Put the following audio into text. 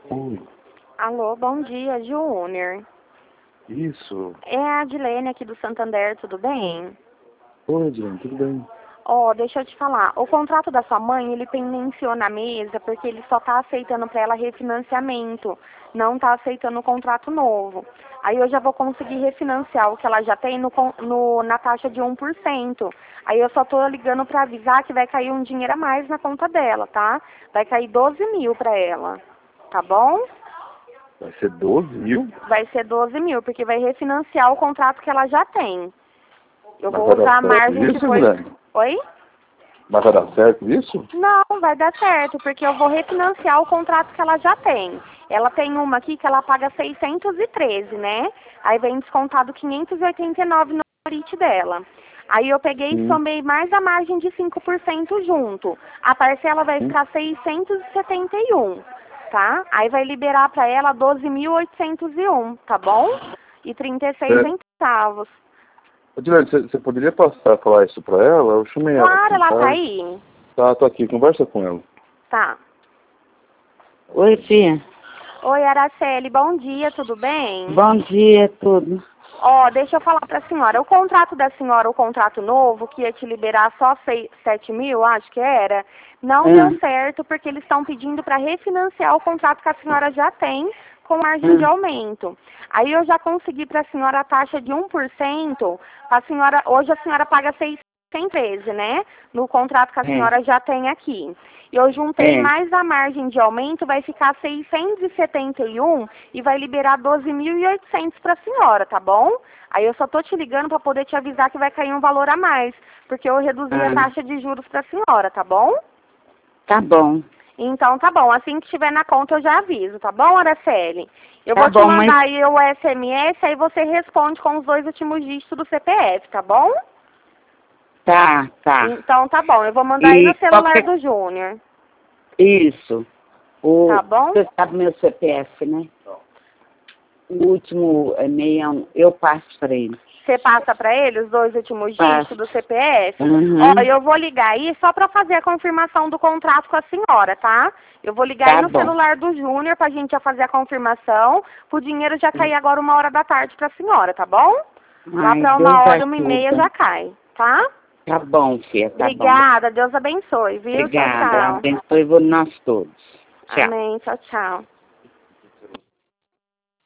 Oi, Alô, bom dia, Júnior. isso. É a Adilene aqui do Santander, tudo bem? Oi, Adriano, tudo bem? Deixa eu te falar, o contrato da sua mãe, ele pendenciou na mesa porque ele só tá aceitando para ela refinanciamento, não tá aceitando o contrato novo. Aí eu já vou conseguir refinanciar o que ela já tem na taxa de 1%. Aí eu só tô ligando para avisar que vai cair um dinheiro a mais na conta dela, tá? Vai cair 12 mil para ela, tá bom? Vai ser 12 mil? Vai ser 12 mil, porque vai refinanciar o contrato que ela já tem. Eu Mas vou vai dar usar a certo margem que isso, foi... Adriano? Oi? Mas vai dar certo isso? Não, vai dar certo, porque eu vou refinanciar o contrato que ela já tem. Ela tem uma aqui que ela paga 613, né? Aí vem descontado 589 no limite dela. Aí eu peguei e Sim. somei mais a margem de 5% junto. A parcela vai Sim. ficar 671, tá? Aí vai liberar para ela 12.801, tá bom? E 36 É, centavos. Adriano, você poderia passar a falar isso pra ela? Eu chamei ela Claro, aqui em ela tá casa. aí. Tá, tô aqui, conversa com ela. Tá. Oi, filha. Oi, Araceli, bom dia, tudo bem? Bom dia, tudo. Deixa eu falar para a senhora. O contrato da senhora, o contrato novo, que ia te liberar só 7 mil, acho que era, não deu certo porque eles estão pedindo para refinanciar o contrato que a senhora já tem com margem de aumento. Aí eu já consegui para a senhora a taxa de 1%. Hoje a senhora paga 613, né? No contrato que a senhora já tem aqui. Eu juntei mais a margem de aumento, vai ficar 671 e vai liberar 12.800 para a senhora, tá bom? Aí eu só tô te ligando para poder te avisar que vai cair um valor a mais, porque eu reduzi a taxa de juros para a senhora, tá bom? Tá bom. Então tá bom, assim que estiver na conta eu já aviso, tá bom, Araceli? Eu Tá vou te bom, mandar mas... aí o SMS, aí você responde com os 2 últimos dígitos do CPF, tá bom? Tá. Então tá bom, eu vou mandar aí E no celular do Júnior, Isso. tá bom? Você sabe meu CPF, né? O último é 61. Eu passo para ele. Você passa para ele os 2 últimos dígitos do CPF? Uhum. Eu vou ligar aí só para fazer a confirmação do contrato com a senhora, tá? Eu vou ligar Tá aí no bom. celular do Júnior pra gente já fazer a confirmação, pro dinheiro já cair agora 1h da tarde pra senhora, tá bom? Lá Ai, pra Deus 1h, 1h30 ajuda. já cai, tá? Tá bom, filha, tá bom. Obrigada, Deus abençoe, viu? Tchau, Obrigada. tchau. Abençoe nós todos. Tchau. Amém, tchau, tchau.